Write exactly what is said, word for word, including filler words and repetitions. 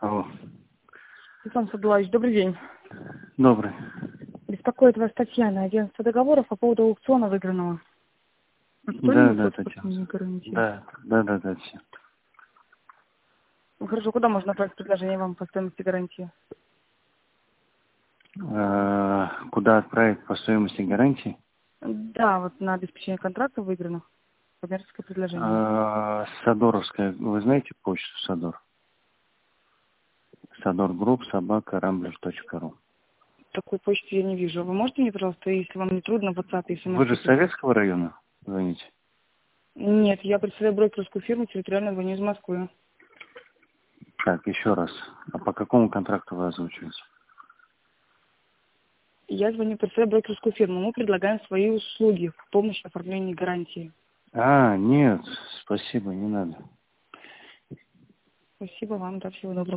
Алло. Степан Садулаевич, добрый день. Добрый. Беспокоит вас Татьяна, агентство договоров по поводу аукциона выигранного. Да, да, Татьяна. Гарантии. Да, да, да, да, все. Ну, хорошо, куда можно отправить предложение вам по стоимости гарантии? А, куда отправить по стоимости гарантии? Да, вот на обеспечение контракта выигранных. Коммерческое предложение. А, Садоровская. Вы знаете почту Садор? Садор Групп, собака, рамблер точка ру. Такой почты я не вижу. Вы можете мне, пожалуйста, если вам не трудно, в WhatsApp и Вы же с смс? Советского района звоните? Нет, я представляю брокерскую фирму, территориально звоню из Москвы. Так, еще раз. А по какому контракту вы озвучиваете? Я звоню, представляю брокерскую фирму. Мы предлагаем свои услуги в помощь в оформлении гарантии. А, нет, спасибо, не надо. Спасибо вам, да, всего доброго.